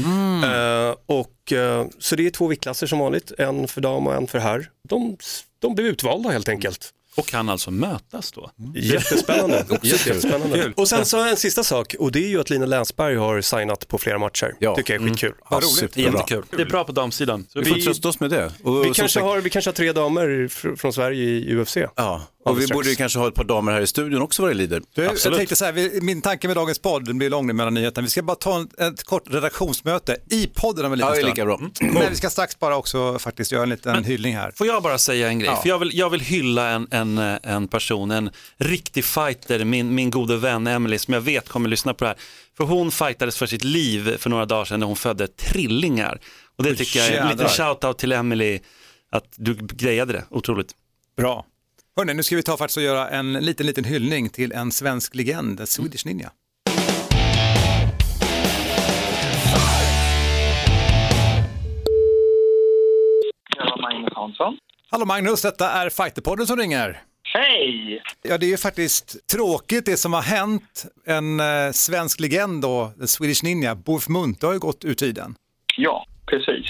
Så det är 2 viktklasser som vanligt, en för dam och en för herr. De blir utvalda helt enkelt. Och kan alltså mötas då. Jättespännande. Jättespännande. Och sen så en sista sak, och det är ju att Lina Länsberg har signat på flera matcher. Tycker jag är skitkul. Vad roligt. Jättekul. Det är bra på damsidan. Vi får trösta oss med det. Och vi kanske har 3 damer från Sverige i UFC. Ja, Och vi borde ju kanske ha ett par damer här i studion också vad det lider. Jag tänkte så här, min tanke med dagens podd, den blir lång nu mellan nyheterna. Vi ska bara ta ett kort redaktionsmöte i podden om en liten stund. Lika bra. Men vi ska strax bara också faktiskt göra en liten hyllning här. Får jag bara säga en grej? Ja. För jag vill hylla en person, en riktig fighter, min gode vän Emily, som jag vet kommer lyssna på det här. För hon fightades för sitt liv för några dagar sedan när hon födde trillingar. Och det tycker jag är en liten shoutout till Emily, att du grejade det. Otroligt. Bra. Hörrni, nu ska vi ta faktiskt och göra en liten hyllning till en svensk legend, Swedish Ninja. Magnus Hansson. Hallå Magnus, detta är Fighterpodden som ringer. Hej! Ja, det är ju faktiskt tråkigt det som har hänt. En svensk legend då, Swedish Ninja, Bof Munthe, har ju gått ur tiden. Ja, precis.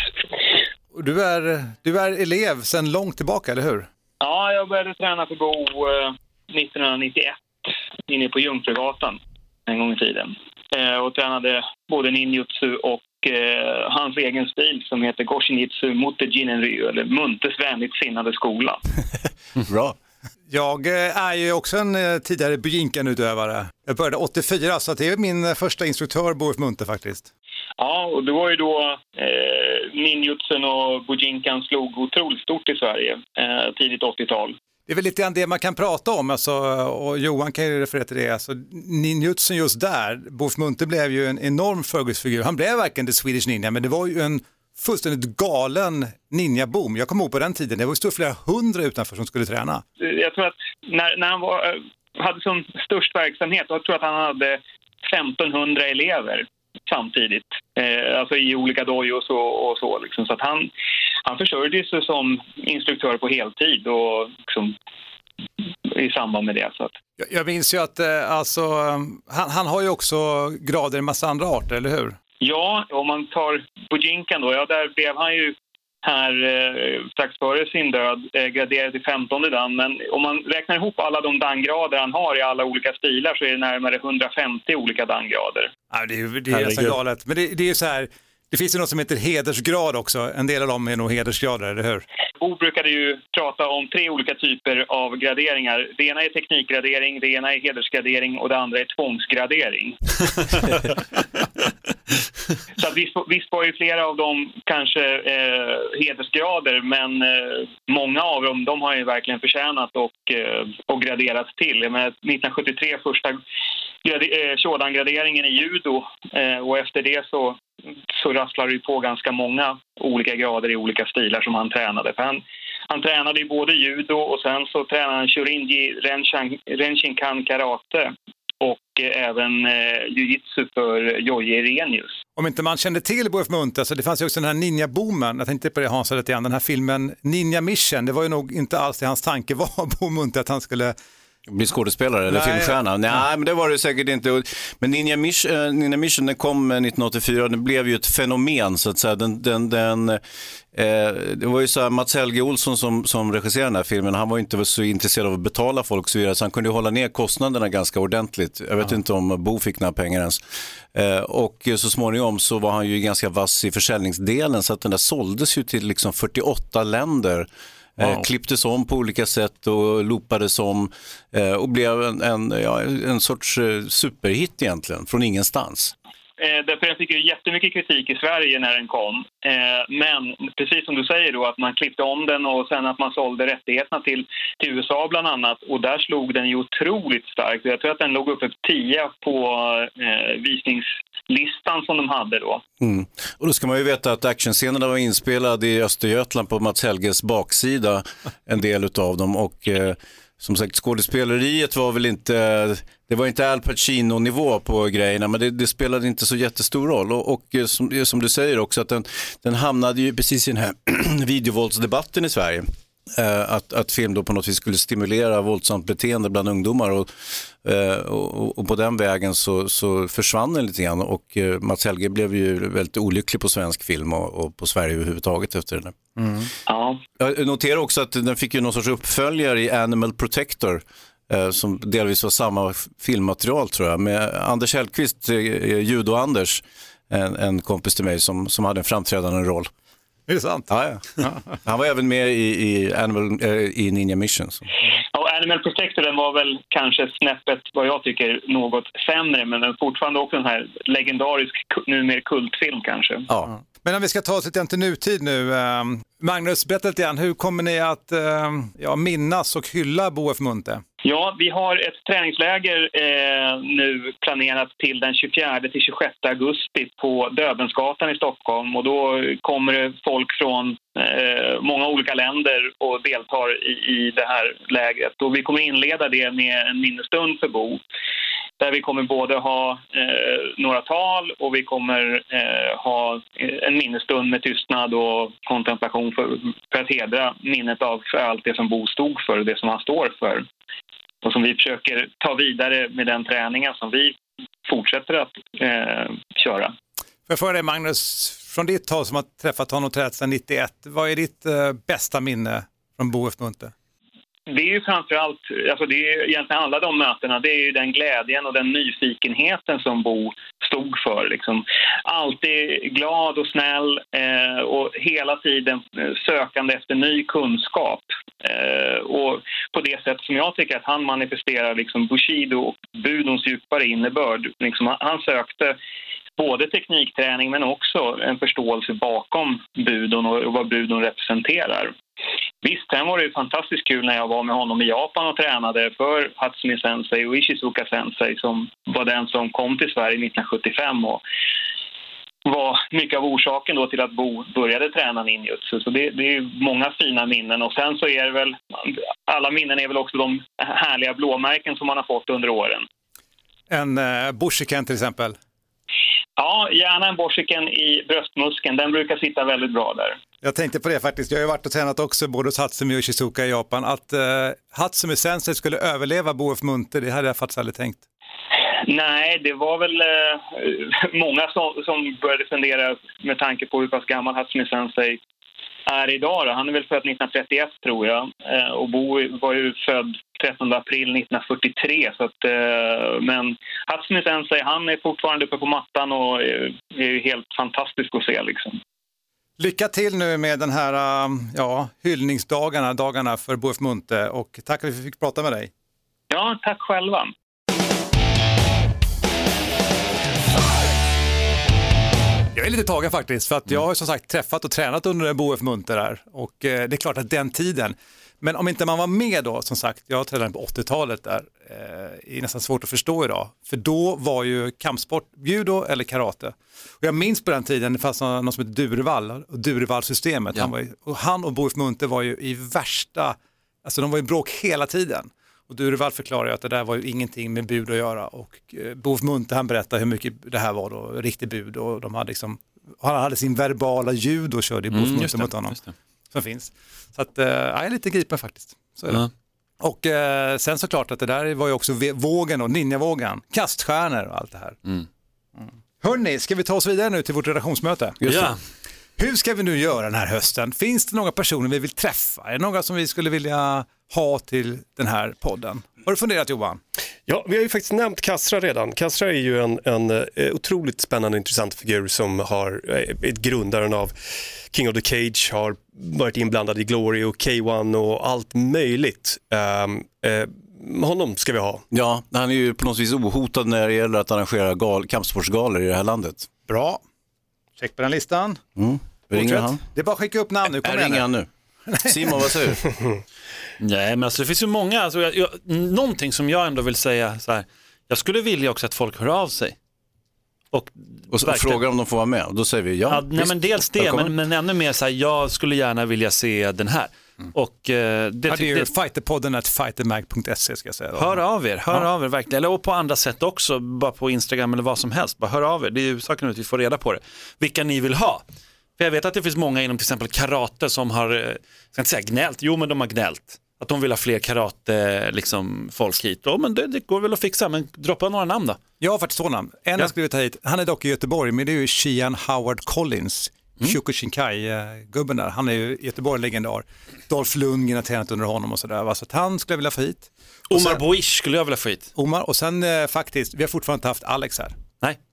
Du är elev sedan långt tillbaka, eller hur? Ja, jag började träna för Bo 1991 inne på Jungfrugatan en gång i tiden. Och tränade både ninjutsu och hans egen stil som heter Goshinitsu Mutte Jinenryu, eller Munthes vänligt sinnade skola. Bra. Jag är ju också en tidigare Bujinkan-utövare. Jag började 84, så det är min första instruktör, Bof Munthe faktiskt. Ja, och det var ju då ninjutsun och Bujinkan slog otroligt stort i Sverige tidigt 80-tal. Det är väl lite grann det man kan prata om, alltså, och Johan kan ju referera till det. Alltså, ninjutsun just där, Bof Munthe blev ju en enorm förgrundsfigur. Han blev verkligen the Swedish Ninja, men det var ju en fullständigt galen ninja-boom. Jag kommer ihåg på den tiden, det var ju flera hundra utanför som skulle träna. Jag tror att när han hade som störst verksamhet, jag tror att han hade 1500 elever samtidigt, alltså i olika dojos och så liksom. Så att han försörjde sig som instruktör på heltid och liksom, i samband med det. Så att. Jag minns ju att han har ju också grader i en massa andra arter, eller hur? Ja, om man tar Bujinkan då, där blev han ju här strax före sin död graderad till 15:e dan. Men om man räknar ihop alla de dangrader han har i alla olika stilar så är det närmare 150 olika dangrader. Ja, det är så galet. Men det är ju så här, det finns ju något som heter hedersgrad också. En del av dem är nog hedersgrader, eller hur? Bo brukade ju prata om 3 olika typer av graderingar. Det ena är teknikgradering, det ena är hedersgradering och det andra är tvångsgradering. Så att visst var ju flera av dem kanske hedersgrader, men många av dem de har ju verkligen förtjänat och graderats till. Men 1973 första Shodan-graderingen i judo och efter det så rasslar det ju på ganska många olika grader i olika stilar som han tränade. För han tränade ju både judo och sen så tränade han Shorinji Renshinkan karate och även jiu-jitsu för Jojje Irenius. Om inte man kände till Bof Munthe, så det fanns ju också den här ninja-boomen. Jag tänkte på det, Hans, lite grann. Den här filmen Ninja Mission, det var ju nog inte alls det hans tanke var, Bof Munthe, att han skulle bli skådespelare eller filmstjärna. Nej, men det var det säkert inte. Men Ninja Mission den kom 1984, det blev ju ett fenomen så att säga. Det var ju så här, Mats Helge Olsson som regisserade den här filmen, han var ju inte så intresserad av att betala folk så vidare, så han kunde ju hålla ner kostnaderna ganska ordentligt. Jag vet inte om Bo fick några pengar ens. Och så småningom så var han ju ganska vass i försäljningsdelen, så att den där såldes ju till liksom 48 länder. Wow. Klipptes om på olika sätt och loopades om och blev en sorts superhit egentligen från ingenstans. Därför den fick ju jättemycket kritik i Sverige när den kom. Men precis som du säger då, att man klippte om den och sen att man sålde rättigheterna till USA bland annat. Och där slog den ju otroligt starkt. Jag tror att den låg uppe på 10 på visningslistan som de hade då. Mm. Och då ska man ju veta att actionscenerna var inspelade i Östergötland på Mats Helges baksida, en del utav dem. Och som sagt, skådespeleriet var väl inte, det var inte Al Pacino-nivå på grejerna, men det spelade inte så jättestor roll. Och som du säger också, att den hamnade ju precis i den här videovåldsdebatten i Sverige. Att film då på något vis skulle stimulera våldsamt beteende bland ungdomar och på den vägen så försvann den lite grann, och Mats Helge blev ju väldigt olycklig på svensk film och på Sverige överhuvudtaget efter det. Mm. Ja. Jag noterar också att den fick ju någon sorts uppföljare i Animal Protector som delvis var samma filmmaterial tror jag, med Anders Hellqvist, Judo-Anders, en kompis till mig som hade en framträdande roll. Är det sant? Ja. Han var även med i Ninja Mission. Så. Och Animal Protector, den var väl kanske snäppet, vad jag tycker, något sämre, men den fortfarande också en här legendarisk, numera kultfilm kanske. Ja. Men om vi ska ta oss till nutid nu. Magnus, berätta lite grann, hur kommer ni att minnas och hylla Bo F. Munthe? Ja, vi har ett träningsläger nu planerat till den 24-26 augusti på Döbelnsgatan i Stockholm. Och då kommer det folk från många olika länder och deltar i det här lägret. Och vi kommer inleda det med en minnesstund för Bo. Där vi kommer både ha några tal och vi kommer ha en minnesstund med tystnad och kontemplation för att hedra minnet av allt det som Bo stod för och det som han står för. Och som vi försöker ta vidare med den träningen som vi fortsätter att köra. Får jag fråga dig, Magnus, från ditt tal som har träffat honom och träffat sedan 91, vad är ditt bästa minne från Bo F. Munthe? Det är ju framförallt, alltså det är egentligen alla de mötena, det är ju den glädjen och den nyfikenheten som Bo stod för. Liksom. Alltid glad och snäll och hela tiden sökande efter ny kunskap. Och på det sätt som jag tycker att han manifesterar liksom Bushido och budons djupare innebörd. Liksom, han sökte både teknikträning men också en förståelse bakom budon och vad budon representerar. Visst, sen var det ju fantastiskt kul när jag var med honom i Japan och tränade för Hatsumi Sensei och Ishizuka Sensei som var den som kom till Sverige 1975 och var mycket av orsaken då till att Bo började träna ninjutsu. Så det är många fina minnen och sen så är det väl, alla minnen är väl också de härliga blåmärken som man har fått under åren. En Bushiken till exempel? Ja, gärna en Bushiken i bröstmuskeln. Den brukar sitta väldigt bra där. Jag tänkte på det faktiskt. Jag har ju varit och tränat också både hos Hatsumi och Ishizuka i Japan. Att Hatsumi Sensei skulle överleva Bo F. Munthe, det hade jag faktiskt aldrig tänkt. Nej, det var väl många som började fundera med tanke på hur pass gammal Hatsumi Sensei är idag. Han är väl född 1931 tror jag. Och Bo var ju född 13 april 1943. Så att, men Hatsumi Sensei, han är fortfarande uppe på mattan och är ju helt fantastisk att se liksom. Lycka till nu med den här hyllningsdagarna för Bo F. Munthe och tack för att vi fick prata med dig. Ja, tack själva. Jag är lite tagen faktiskt för att jag har som sagt träffat och tränat under Bo F. Munthe där och det är klart att den tiden, men om inte man var med då, som sagt, jag tränade på 80-talet där, är nästan svårt att förstå idag, för då var ju kampsport judo eller karate och jag minns på den tiden det fanns någon som hette Durevall och Durevall-systemet, han och Bo F. Munthe var ju i värsta, alltså de var ju bråk hela tiden. Och Durevall förklarar ju att det där var ju ingenting med bud att göra och Bo F. Munthe han berättade hur mycket det här var då, riktigt bud och de hade liksom, han hade sin verbala ljud och körde i Bo F. Munthe mot honom som finns. Så att jag är lite gripen faktiskt. Så är det. Och sen såklart att det där var ju också vågen och ninjavågen, kaststjärnor och allt det här. Hörrni, ska vi ta oss vidare nu till vårt redaktionsmöte? Ja. Hur ska vi nu göra den här hösten? Finns det några personer vi vill träffa? Är det några som vi skulle vilja ha till den här podden? Har du funderat, Johan? Ja, vi har ju faktiskt nämnt Kasra redan. Kasra är ju en otroligt spännande och intressant figur som har ett grundaren av King of the Cage, har varit inblandad i Glory och K1 och allt möjligt. Honom ska vi ha. Ja, han är ju på något vis ohotad när det gäller att arrangera kampsportsgalor i det här landet. Bra. Check på den listan. Ringer han? Det är bara att skicka upp namn nu. Ringer han nu? Simon, vad säger du? Nej, men alltså, det finns ju många. Alltså, någonting som jag ändå vill säga så här. Jag skulle vilja också att folk hör av sig. Och frågar om de får vara med. Och då säger vi ja. Nej, men dels det, men ännu mer så här, jag skulle gärna vilja se den här. Och det är ju fighterpodden@fightermag.se ska jag säga. Hör av er verkligen. Eller på andra sätt också, bara på Instagram eller vad som helst. Bara hör av er, det är ju saken att vi får reda på det. Vilka ni vill ha. För jag vet att det finns många inom till exempel karate som har, jag ska inte säga gnällt, jo men de har gnällt. Att de vill ha fler karate liksom, folk hit. Men det går väl att fixa, men droppa några namn då. Jag har faktiskt två namn. En har skrivit hit, han är dock i Göteborg, men det är ju Shian Howard Collins. Shokushinkai-gubben där. Han är ju Göteborg-legendar. Dolph Lundgren har tränat under honom och sådär. Så att han skulle vilja få hit. Omar Boish skulle jag vilja få hit. Omar, och sen faktiskt, vi har fortfarande inte haft Alex här. Nej.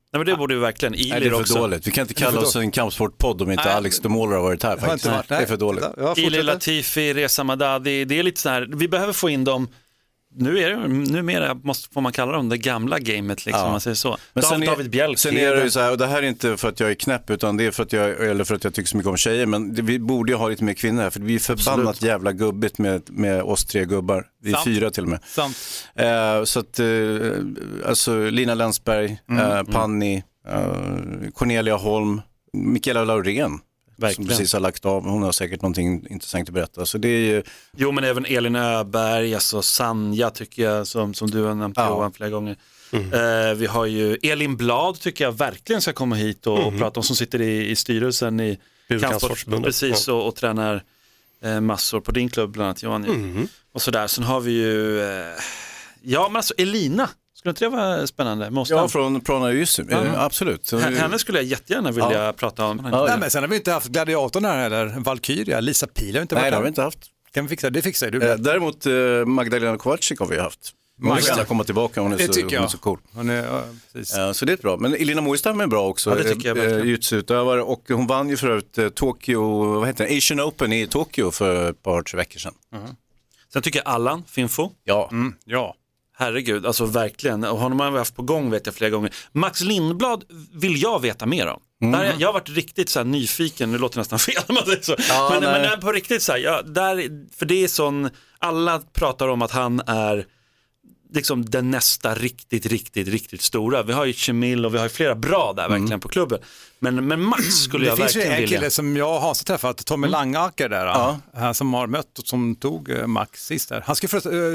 Nej, men det borde vi verkligen. Nej, det är för också. dåligt. Vi kan inte kalla oss en kampsportpodd om inte Alex de Måler har varit här faktiskt. Det är för dåligt. Ili, Latifi, Reza Madadi, det är lite så här, vi behöver få in dem. Numera får man kalla dem det gamla gamet liksom, om man säger så. Men David Bjälk. Sen är det ju så här, och det här är inte för att jag är knäpp, utan det är för att jag tycker så mycket om tjejer, men vi borde ju ha lite mer kvinnor här, för vi är förbannat jävla gubbigt med oss 3 gubbar. Vi är 4 till och med. Så att, alltså Lina Länsberg, Panni, Cornelia Holm, Mikaela Laurén. Som precis har lagt av, hon har säkert någonting intressant att berätta. Så det är ju... Jo, men även Elin Öberg, alltså Sanja tycker jag, som du har nämnt Johan flera gånger. Vi har ju Elin Blad tycker jag verkligen ska komma hit och prata om, som sitter i styrelsen i Kampsportsförbundet. Precis, och tränar massor på din klubb bland annat, Johan. Och sådär, sen har vi ju men alltså Elina. Skulle inte det vara spännande? Från Prana Jussi, absolut. Henne skulle jag jättegärna vilja prata om. Nej, men sen har vi inte haft Gladiatorn här eller Valkyria, Lisa Pil har inte varit. Nej, det har vi inte haft. Kan vi fixa det? Fixar du. Däremot Magdalena Kowalczyk har vi haft. Hon vill gärna komma tillbaka, hon är så cool. Så det är bra. Men Elina Moistam är bra också, jiu-jitsu-utövare, och hon vann ju förut Tokyo, Asian Open i Tokyo för ett par 3 veckor sedan. Sen tycker jag Allan Finfo. Ja. Herregud, alltså verkligen. Och honom har vi haft på gång, vet jag, flera gånger. Max Lindblad vill jag veta mer om. Jag har varit riktigt så här nyfiken, det låter nästan fel om man säger så. Men på riktigt så här, för det är sån, alla pratar om att han är liksom den nästa riktigt stora. Vi har ju Chemil och vi har ju flera bra där verkligen på klubben. Men Max skulle jag verkligen vilja. Det finns ju en kille som jag har träffat, Tommy Langaker där, han som har mött och som tog Max sist där. Han ska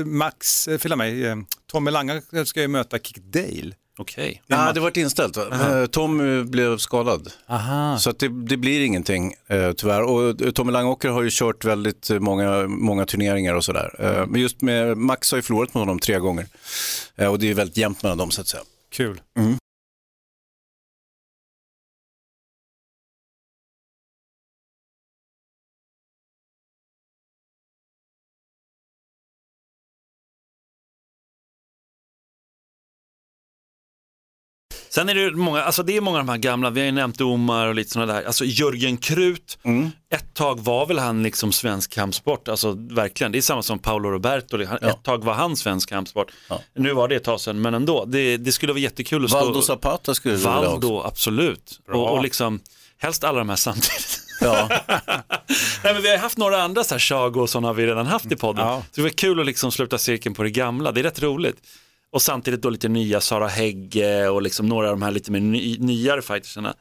Tommy Langaker ska ju möta Kick Dale. Okej. Ja, det var inställt. Tom blev skadad. Så att det blir ingenting tyvärr. Och Tommy Langåker har ju kört väldigt många turneringar och sådär. Men just med Max har ju förlorat med honom 3 gånger. Och det är ju väldigt jämnt mellan dem, så att säga. Kul. Sen är det många, alltså det är många av de här gamla, vi har ju nämnt Omar och lite sådana där, alltså Jörgen Krut, ett tag var väl han liksom svensk kampsport, alltså verkligen, det är samma som Paolo Roberto, ett tag var han svensk kampsport, nu var det ett tag sedan, men ändå, det skulle vara jättekul att stå. Valdo Zapata skulle du vilja också. Absolut, och liksom, helst alla de här samtidigt. Nej, men vi har haft några andra så här, Chago och sådana har vi redan haft i podden, så det var kul att liksom sluta cirkeln på det gamla, det är rätt roligt. Och samtidigt då lite nya Sara Hägge och liksom några av de här lite mer nyare fightersarna.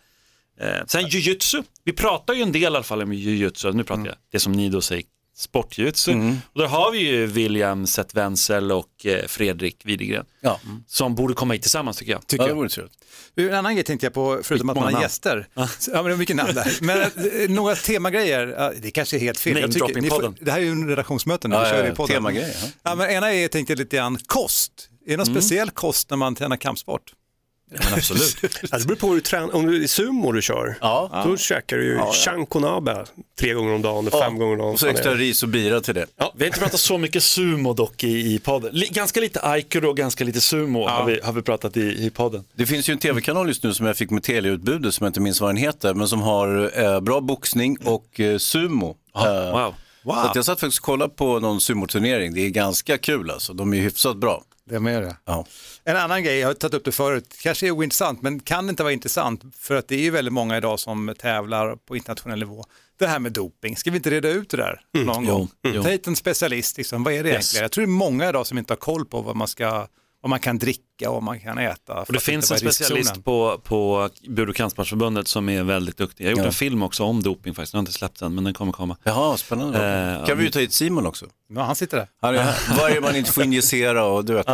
Sen jiu-jitsu. Vi pratar ju en del i alla fall om jiu-jitsu. Nu pratar jag det som ni då säger, sport-jiu-jitsu. Och där har vi ju William Seth Wenzel och Fredrik Widegren. Som borde komma hit tillsammans tycker jag. Det vore trevligt. En annan grej tänkte jag på, förutom att man har gäster. Ja, men det är mycket namn där. Men några temagrejer, det kanske är helt fel. Det här är ju en redaktionsmöte nu. Temagrejer. Ja, men ena är, tänkte lite grann, kost. Är det någon speciell kost när man tränar kampsport? Ja, men absolut. Alltså, det beror på hur du tränar. Om du är sumo du kör, då käkar du ju chankonabe 3 gånger om dagen, 5 gånger om dagen. Och så extra ris och bira till det. Vi har inte pratat så mycket sumo dock i podden. Ganska lite aikido och ganska lite sumo har vi pratat i podden. Det finns ju en tv-kanal just nu som jag fick med teleutbudet som jag inte minns vad den heter, men som har bra boxning och sumo. Wow. Så att jag satt faktiskt och kollade på någon sumoturnering. Det är ganska kul alltså, de är hyfsat bra. Det är med det. Ja. En annan grej, jag har tagit upp det förut, kanske är ointressant men kan inte vara intressant för att det är ju väldigt många idag som tävlar på internationell nivå. Det här med doping, ska vi inte reda ut det där någon gång? Ta hit en specialist, liksom. Vad är det egentligen? Jag tror det är många idag som inte har koll på vad man kan dricka och vad man kan äta. Och det finns en specialist på Bud- och kampsportsförbundet som är väldigt duktig. Jag har gjort en film också om doping faktiskt, den har inte släppt än men den kommer komma. Jaha, spännande. Kan vi ju ta hit Simon också? Ja, han sitter där. Vad är man inte får injicera och du vet.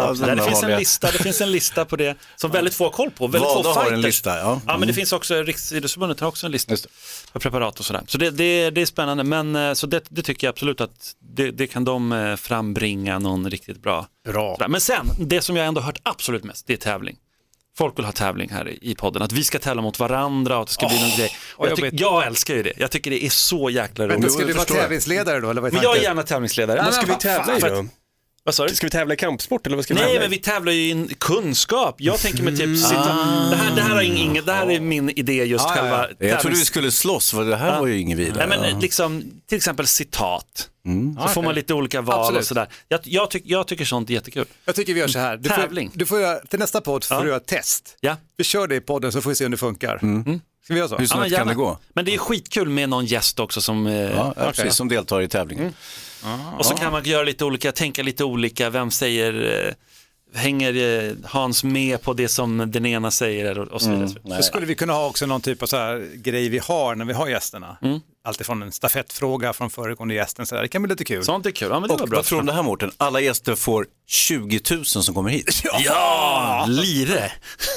Det finns en lista på det som väldigt få har koll på. Väldigt få har en lista, ja. Men det finns också, Riksidrottsförbundet har också en lista på preparat och sådär. Så det är spännande, men så det tycker jag absolut att det kan de frambringa någon riktigt bra. Men sen, det som jag ändå hört absolut mest, det är tävling. Folk vill ha tävling här i podden. Att vi ska tävla mot varandra och att det ska bli någon grej. Jag älskar ju det. Jag tycker det är så jäkla roligt. Men ska du vara tävlingsledare då? Eller vad men jag är gärna tävlingsledare. Vad ska vi tävla i då? Vad sa du? Ska vi tävla i kampsport eller vad ska vi Nej, tävla i? men vi tävlar ju i kunskap. Jag tänker mig typ det här är min idé just själva. Jag trodde vi skulle slåss, för det här var ju ingen vidare. Nej, men liksom, till exempel citat. Så får man lite olika val. Absolut. Och sådär. Jag tycker sånt är jättekul. Jag tycker vi gör så här. Du får göra, till nästa podd får du göra ett test. Ja. Vi kör det i podden så får vi se om det funkar. Ska vi göra så? Hur snabbt kan det gå? Men det är skitkul med någon gäst också som, som deltar i tävlingen. Och så kan man göra lite olika, tänka lite olika. Vem säger... hänger Hans med på det som den ena säger och så vidare. Så skulle vi kunna ha också någon typ av så här grej vi har när vi har gästerna. Alltifrån en stafettfråga från föregående gästen. Så där. Det kan bli lite kul. Sånt är kul. Ja, men det var bra. Vad tror du om det här, Mårten? Alla gäster får 20 000 som kommer hit. Ja, lire!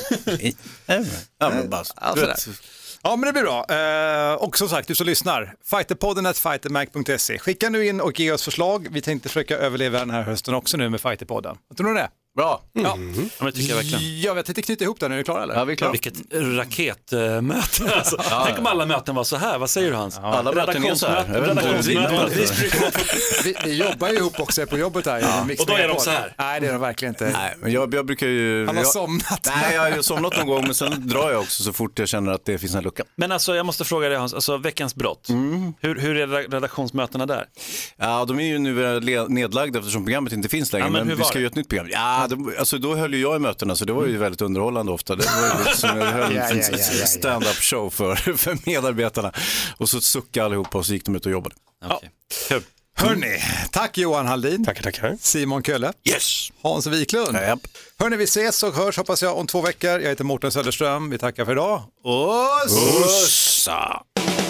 Ja, men det blir bra. Och som sagt, du som lyssnar, fighterpodden@fightermac.se. Skicka nu in och ge oss förslag. Vi tänkte försöka överleva den här hösten också nu med Fighterpodden. Vad tror du det? Bra. Ja, men det tycker jag verkligen. Ja, jag tänkte knyta ihop den. Är du klar eller? Ja, vi är klara. Vilket raketmöte. Alltså, tänk om alla möten var så här. Vad säger du, Hans? Alla möten är så här. Vi jobbar ju ihop också på jobbet här. Och då är de så här? Nej, det är de verkligen inte. Nej, men jag brukar ju... Han har somnat. Nej, jag har somnat någon gång, men sen drar jag också så fort jag känner att det finns en lucka. Men alltså, jag måste fråga dig, Hans, alltså veckans brott. Hur är redaktionsmötena där? Ja, de är ju nu nedlagda eftersom programmet inte finns längre. Ja, men vi ska ju ett nytt program. Ja, alltså då höll ju jag i mötena, så det var ju väldigt underhållande ofta. Det var ju lite som jag höll en stand-up show för medarbetarna. Och så suckade allihopa och så gick de ut och jobbade. Okay. Kul. Hörni, tack Johan Haldin. Tackar. Simon Kölle. Yes. Hans Wiklund. Yep. Hörni, vi ses och hörs hoppas jag om 2 veckor. Jag heter Mårten Söderström. Vi tackar för idag. Ossa!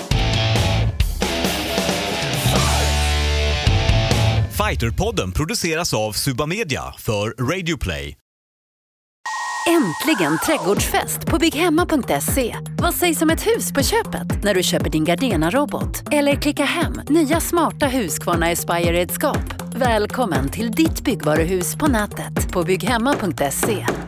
Fighterpodden produceras av Suba Media för Radio Play. Äntligen trädgårdsfest på bygghemma.se. Vad sägs om ett hus på köpet när du köper din Gardena-robot? Eller klicka hem nya smarta Husqvarna Aspire-redskap. Välkommen till ditt byggvaruhus på nätet på bygghemma.se.